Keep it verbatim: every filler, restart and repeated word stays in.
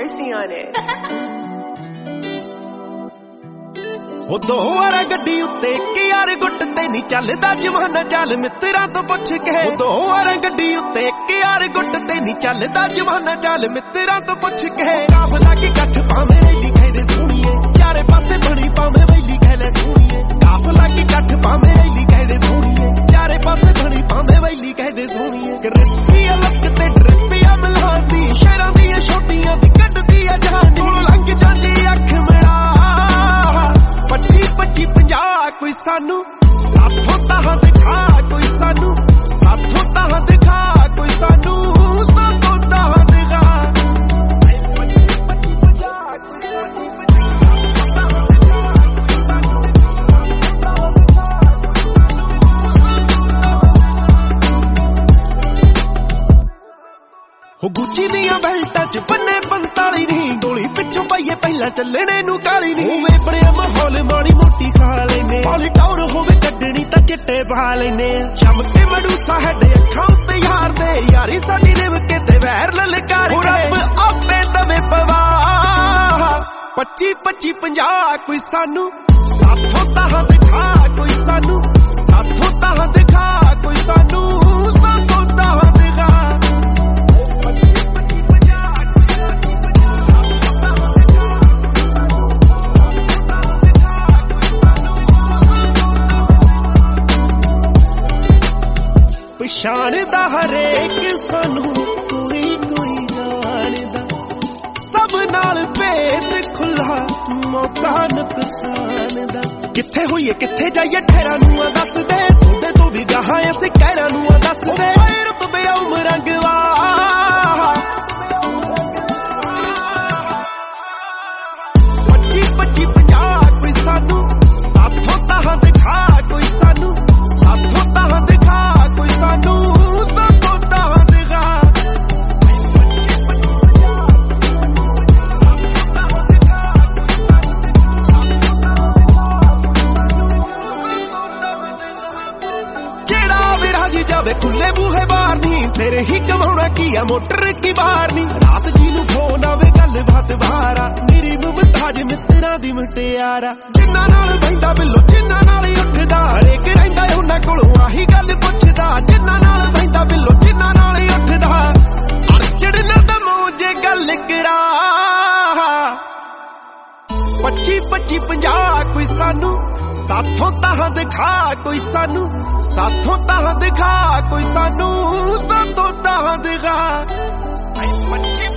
Missy on it. ਉਹ ਦੋ ਵਾਰਾ ਗੱਡੀ ਉੱਤੇ ਕਿ ਯਾਰ ਗੁੱਟ ਤੇ ਨਹੀਂ ਚੱਲਦਾ ਜਵਾਨਾ ਚੱਲ ਮਿੱਤਰਾਂ ਤੋਂ ਪੁੱਛ ਕੇ ਉਹ ਦੋ ਵਾਰਾ ਗੱਡੀ ਉੱਤੇ ਕਿ ਯਾਰ ਗੁੱਟ ਤੇ ਨਹੀਂ ਚੱਲਦਾ ਜਵਾਨਾ ਚੱਲ ਮਿੱਤਰਾਂ ਤੋਂ ਪੁੱਛ ਕੇ ਕਾਫਲਾ ਕੀ ਇਕੱਠ ਪਾਵੇਂ ਰੈਲੀ ਕਹਿੰਦੇ ਸੁਣੀਏ ਚਾਰੇ ਪਾਸੇ ਬਣੀ ਪਾਵੇਂ ਵੈਲੀ ਕਹਿੰਦੇ ਸੁਣੀਏ ਕਾਫਲਾ ਕੀ ਇਕੱਠ ਪਾਵੇਂ ਰੈਲੀ ਕਹਿੰਦੇ ਸੁਣੀਏ ਚਾਰੇ ਪਾਸੇ ਬਣੀ ਪਾਵੇਂ ਵੈਲੀ ਕਹਿੰਦੇ ਸੁਣੀਏ ਕ੍ਰਿਸਪੀ ਅਲੱਗ ਤੇ ਡ੍ਰਿਪੀਆ ਮਲਾਉਂਦੀ ਸ਼ਹਿਰਾਂ ਦੀਆਂ ਛੋਟੀਆਂ ਦੀ ਕੱਢਦੀ ਆ ਜਾਨ ਕੋਲ ਲੰਘ ਜਾਂਦੀ ਅੱਖ ਮੇਰਾ ਪੱਚੀ ਪੱਚੀ ਪੰਜਾਹ ਕੋਈ ਸਾਨੂੰ ਸਾਥੋਂ ਤਾਂ ਦਿਖਾ ਕੋਈ ਸਾਨੂੰ ਸਾਥੋਂ ਤਾਂ ਦਿਖਾ ਕੋਈ ਸਾਨੂੰ ਸਾਥੋਂ ਤਾਂ ਦਿਖਾ ਪੱਚੀ ਪੱਚੀ ਪੰਜਾਹ ਕੋਈ ਹੋ ਗੁੱਚੀ ਦੀਆਂ ਬੈਲਟਾਂ ਚ ਬੰਨੇ ਪੰਤਾਲੀ ਨਹੀਂ ਗੋਲੀ ਪਿੱਛੋਂ ਪਾਈਏ ਪਹਿਲਾਂ ਚੱਲਣੇ ਨੂੰ ਕਾਲੀ ਨਹੀਂ ਹੋਵੇ ਬੜਿਆ ਮਾਹੌਲ ਮਾੜੀ ਮੋਟੀ ਖਾ ਲੈਨੇ ਪਾਲੀ ਟੌਰ ਹੋਵੇ ਕੱਢਣੀ ਤਾਂ ਚਿੱਟੇ ਪਾ ਲੈਨੇ ਚਮਕੇ ਮੜੂਸਾ ਹੈਡੇ ਅੱਖਾਂ ਉੱਤੇ ਯਾਰ ਦੇ ਯਾਰੀ ਸਾਡੀ ਰਿਵ ਕੇ ਤੇ ਵੈਰ ਲਲਕਾਰ ਕੇ ਰੱਬ ਆਪੇ ਦਵੇ ਪਵਾ ਪੱਚੀ ਪੱਚੀ ਪੰਜਾਹ ਕੋਈ ਸਾਨੂੰ ਸਾਥੋਂ ਤਾਂ ਦਿਖਾ ਕੋਈ ਸਾਨੂੰ ਸਾਥੋਂ ਤਾਂ ਦਿਖਾ ਕੋਈ ਸਾਨੂੰ ਸਾਥੋਂ ਤਾਂ ਦਿਖਾ ਪਛਾਣਦਾ ਹਰੇਕ ਸਾਨੂੰ ਕੋਈ ਕੋਈ ਜਾਣਦਾ ਸਭ ਨਾਲ ਭੇਦ ਖੁੱਲਾ ਮੌਕਾ ਨੁਕਸਾਨ ਦਾ ਕਿੱਥੇ ਹੋਈਏ ਕਿੱਥੇ ਜਾਈਏ ਠਹਿਰਾਂ ਨੂੰ ਆ ਦੱਸ ਦੇ ਤੁਹਾਡੇ ਤੋਂ ਵੀ ਗਾਹਾਂ ਅਸੀਂ ਕਹਿਰਾਂ ਨੂੰ ਆ ਦੱਸ ਦੇ ਰੁਤਬੇ ਉਮਰੰਗਵਾ ਪੱਚੀ ਪੱਚੀ ਪੰਜਾਹ ਕੋਈ ਸਾਨੂੰ ਸਾਥੋਂ ਤਾਂ ਦਿਖਾ ਕੋਈ ਸਾਨੂੰ ਸਾਥੋਂ ਤਾਂ ਦਿਖਾ ਕੋਈ ਸਾਨੂੰ ਸਾਥੋਂ ਤਾਂ ਦਿਖਾ ਜਿਹੜਾ ਵੀ ਰਾਜੀ ਜਾਵੇ ਖੁੱਲੇ ਬੂਹੇ ਬਾਹਰ ਨਹੀਂ ਸਿਰ ਹੀ ਕਮਾਉਣਾ ਕੀ ਆ ਮੋਟਰ ਕੀ ਬਾਹਰ ਨਹੀਂ ਰਾਤ ਜੀ ਨੂੰ ਫੋਨ ਆਵੇ ਗੱਲ ਬਾਤ ਬਾਹਰਾ ਮੇਰੀ ਮੁਮਤਾਜ ਮਿੱਤਰਾਂ ਦੀ ਮੁਟਿਆਰਾ ਜਿੰਨਾਂ ਨਾਲ ਬੈਂਦਾ ਬਿੱਲੋ ਜਿੰਨਾਂ ਨਾਲ ਹੀ ਉੱਠਦਾ ਹਰੇਕ ਰਹਿੰਦਾ ਉਹਨਾਂ ਕੋਲੋਂ ਆਹੀ ਗੱਲ ਪੁੱਛਦਾ ਜਿੰਨਾਂ ਨਾਲ ਬੈਂਦਾ ਬਿੱਲੋ ਜਿੰਨਾਂ ਨਾਲ ਹੀ ਉੱਠਦਾ ਅੜਚੜ ਨਾ ਦਮੋ ਜੇ ਗੱਲ ਕਰਾ ਪੱਚੀ ਪੱਚੀ ਪੰਜਾਹ ਕੋਈ ਸਾਨੂੰ ਸਾਥੋਂ ਤਾਂ ਦਿਖਾ ਕੋਈ ਸਾਨੂੰ ਸਾਥੋਂ ਤਾਂ ਦਿਖਾ ਕੋਈ ਸਾਨੂੰ ਸਾਥੋਂ ਤਾਂ ਦਿਖਾ ਪੱਚੀ